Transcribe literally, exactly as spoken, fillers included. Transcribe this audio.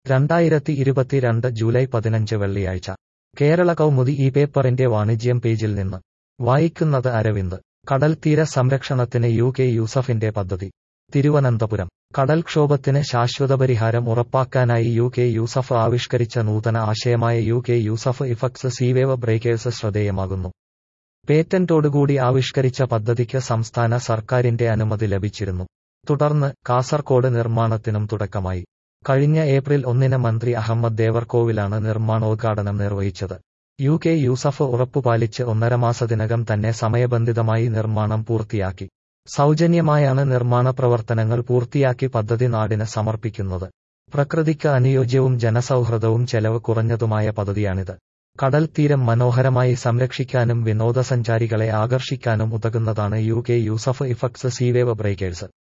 രണ്ടായിരത്തി ഇരുപത്തിരണ്ട് ജൂലൈ പതിനഞ്ച് വെള്ളിയാഴ്ച കേരള കൗമുദി ഈ പേപ്പറിന്റെ വാണിജ്യം പേജിൽ നിന്ന് വായിക്കുന്നത് അരവിന്ദ്. കടൽത്തീര സംരക്ഷണത്തിന് യു കെ യൂസഫിന്റെ പദ്ധതി. തിരുവനന്തപുരം. കടൽക്ഷോഭത്തിന് ശാശ്വതപരിഹാരം ഉറപ്പാക്കാനായി യു കെ യൂസഫ് ആവിഷ്കരിച്ച നൂതന ആശയമായ U K Yusuf effects sea wave breakers ശ്രദ്ധേയമാകുന്നു. പേറ്റന്റോടുകൂടി ആവിഷ്കരിച്ച പദ്ധതിക്ക് സംസ്ഥാന സർക്കാരിന്റെ അനുമതി ലഭിച്ചിരുന്നു. തുടർന്ന് കാസർകോട് നിർമ്മാണത്തിനും തുടക്കമായി. കഴിഞ്ഞ ഏപ്രിൽ ഒന്നിന് മന്ത്രി അഹമ്മദ് ദേവർകോവിലാണ് നിർമ്മാണോദ്ഘാടനം നിർവഹിച്ചത്. യു കെ യൂസഫ് ഉറപ്പുപാലിച്ച് ഒന്നര മാസത്തിനകം തന്നെ സമയബന്ധിതമായി നിർമ്മാണം പൂർത്തിയാക്കി. സൗജന്യമായാണ് നിർമ്മാണ പ്രവർത്തനങ്ങൾ പൂർത്തിയാക്കി പദ്ധതി നാടിന് സമർപ്പിക്കുന്നത്. പ്രകൃതിക്ക് അനുയോജ്യവും ജനസൗഹൃദവും ചെലവ് കുറഞ്ഞതുമായ പദ്ധതിയാണിത്. കടൽ തീരം മനോഹരമായി സംരക്ഷിക്കാനും വിനോദസഞ്ചാരികളെ ആകർഷിക്കാനും ഉതകുന്നതാണ് U K Yusuf effects sea wave breakers.